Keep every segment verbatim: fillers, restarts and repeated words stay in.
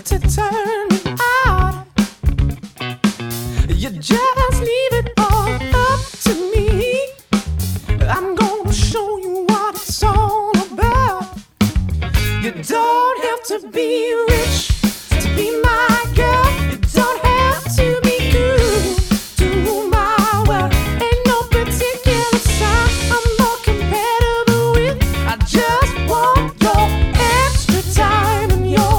to turn me out. You just leave it all up to me. I'm gonna show you what it's all about. You don't have to be rich to be my girl. You don't have to be good to rule my world. Ain't no particular sign I'm more compatible with. I just want your extra time and your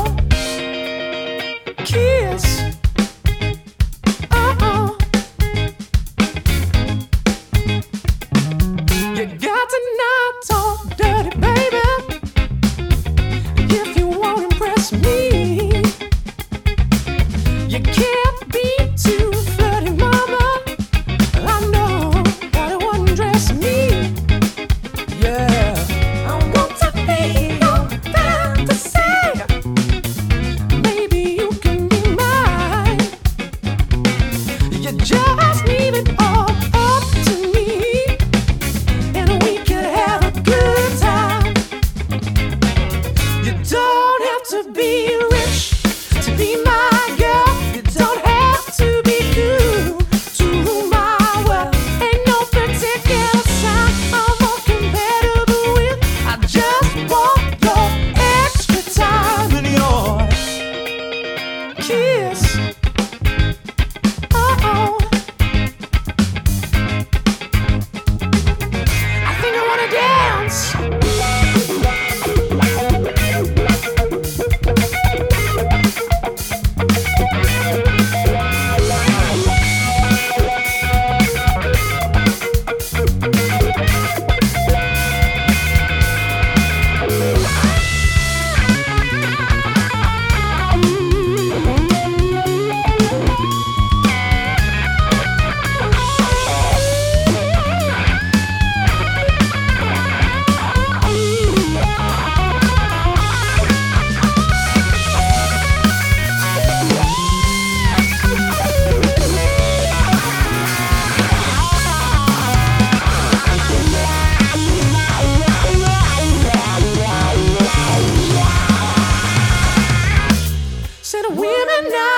kiss. Uh-oh. You got to not talk dirty, baby, if you won't impress me. You can't be too flirty, mama. I know how to undress me. Yeah, I want to be your fantasy. Maybe you can be mine. You just leave it all up to me, and we could have a good time. You don't have to be rich to be my girl. You don't have to be good to rule my world. Ain't no particular sign I'm more compatible with. I just want your extra time and your kiss. Uh-oh. I think I wanna dance. Said women now